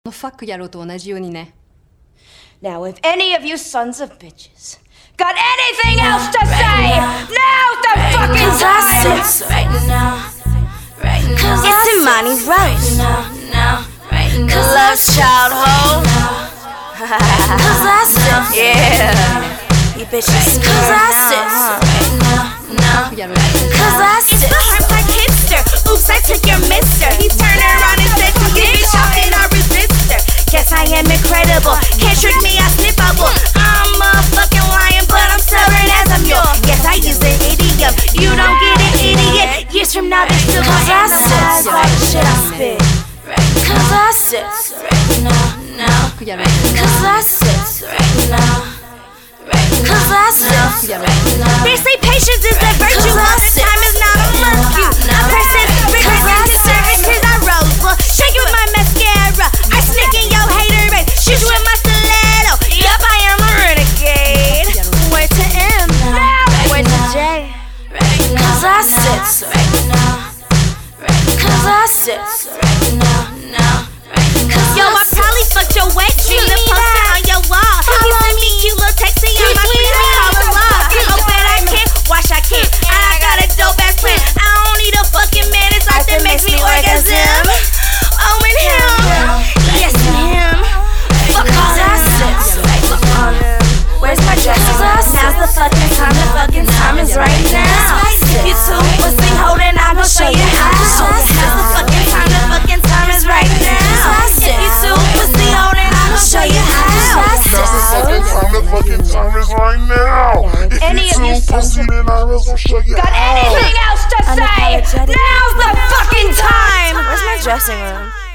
ファック野郎と同じようにね。 Now, if any of you sons of bitches got anything else to say, now's the fucking time! Right now, right now. It's Imani Rose. Cause Love's child home. Cause I said, Yeah. You bitches. Cause I said, Cause I said. it's the heart like hipster. Oops, I took your mister. He turned around and said to me, bitch, I'm in a resistor. Guess I am incredible. Can't trick me, I snip bubble. I'm a fucking lion, but I'm stubborn as a mule. Yes, I use an idiom. You don't get it, idiot. Years from now, they still gon' analyze all the shit I spit. Cause I said, Cause I said, Cause I said, they say patience is a virtue, all the time is not a mercury. I'm persistent, rigorous, conservative, I rose. Well, shake it with my mascara. I sneak in your hater and shoot you with my stiletto. Yup, I am a renegade. Wait to M, wait to J. Cause I said, Cause I said, Yo, I probably fucked your wet dream. The poster on your wall. You send me cute little texts on my screen. I call the law. Oh, bet I can. Watch, I can. And I got a dope ass plan. I don't need a fucking man. It's art that makes me orgasm. Oh, and him. Yes, and him. Fuck all that. Fuck all them. Where's my dress? Now's the fucking time. The fucking time is right now. You two pussy holding, I'm gon' show you how. Now's the fucking time. The fucking time is right now. You two pussy holding, I'm gon' show you how. The fucking time is right now. If Any you of you too pussy, then I will show you got how. anything else to say? Unapologetic. Now's the fucking time. Where's my dressing room?